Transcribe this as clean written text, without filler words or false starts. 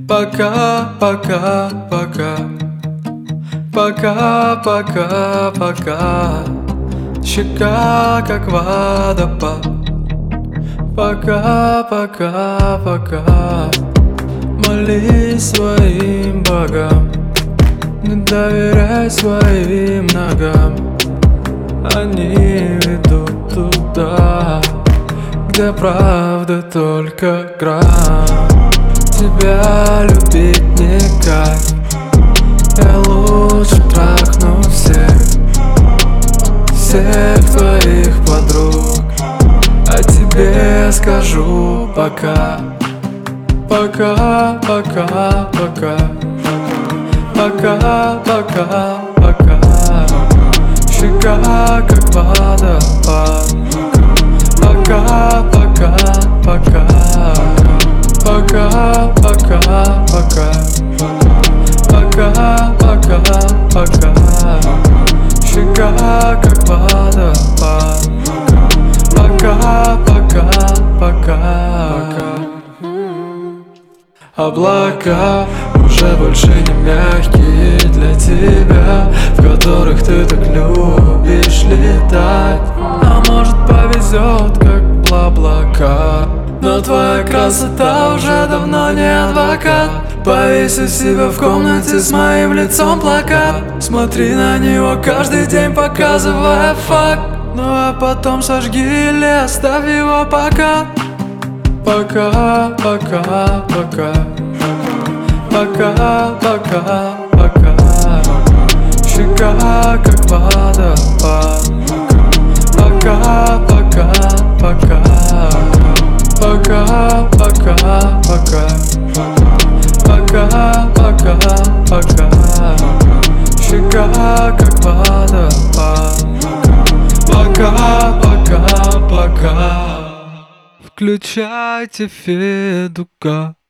Пока, пока, пока. Пока, пока, пока. Щека как водопад. Пока, пока, пока. Молись своим богам, не доверяй своим ногам. Они ведут туда, где правда только грань. Тебя любить не кайф, я лучше трахну всех твоих подруг. А тебе скажу пока. Пока, пока, пока. Пока, пока, пока. Щека как водопад. Пока, пока, пока. Пока, пока, пока. Пока, пока, пока. Щека как водопад. Пока, пока, пока. Облака уже больше не мягкие для тебя, в которых ты так любишь летать. А может повезет, как бла-блака. Но твоя красота уже давно не адвокат. Повесь у себя в комнате с моим лицом плакат. Смотри на него каждый день, показывая факт. Ну а потом сожги или оставь его пока. Пока, пока, пока. Пока, пока, пока. Щека как водопад. Пока, пока, пока. Пока, пока, пока. Пока, пока, пока. Щека как водопад. Пока, пока, пока. Включайте Федука.